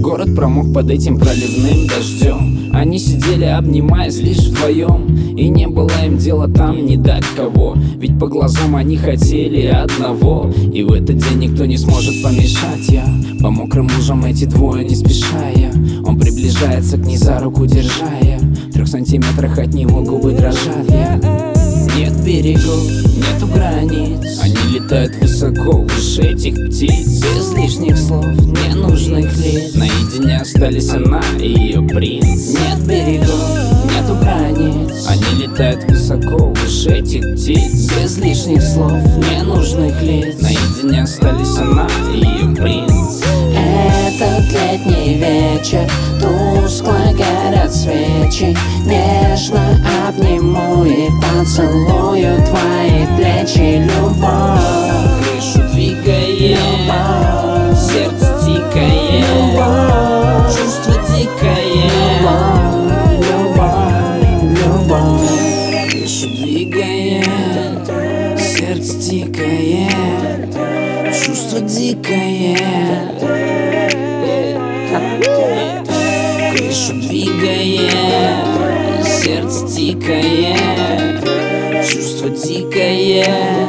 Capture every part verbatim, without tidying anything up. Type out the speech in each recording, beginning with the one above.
Город промок под этим проливным дождем. Они сидели, обнимаясь лишь вдвоем, и не было им дела там ни до кого. Ведь по глазам они хотели одного, и в этот день никто не сможет помешать. Я по мокрым лужам эти двое не спешая. Он приближается к ней за руку держая. В трех сантиметрах от него губы дрожат. Я... Нет берегов, нету границ. Они летают высоко, выше этих птиц. Без лишних слов, ненужных лиц. Наедине остались она и ее принц. Нет берегов, нету границ. Они летают высоко, выше этих птиц. Без лишних слов, ненужных лиц. Наедине остались она и ее принц. Этот летний вечер, тускло горят свечи. Нежно обниму и поцелую твои плечи. Любовь, крышу двигает, любовь, сердце тикает, любовь, чувство дикое, любовь, любовь, любовь. Крышу двигает, сердце тикает, чувство дикое. Крышу двигает, сердце тикает, чувство дикое.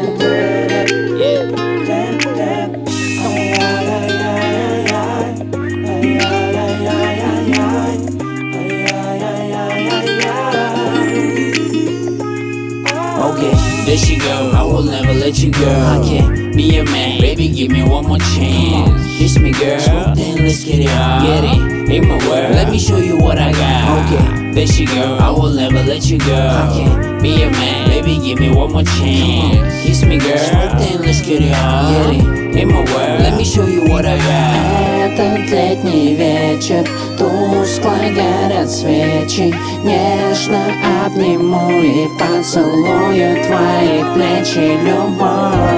Okay, there she go, I will never let you go. I can't be your man, baby, give me one more chance. Kiss me, girl, smooth in, let's get it on. Get it, in my world, let me show you what I got. Okay, there she go, I will never let you go. I can't be your man, baby, give me one more chance. Kiss me, girl, smooth in, let's get it on. Get it, in my world, let me show you what I got. Этот летний вечер, тускло горят свечи. Нежно обниму и поцелую твои плечи. Любовь,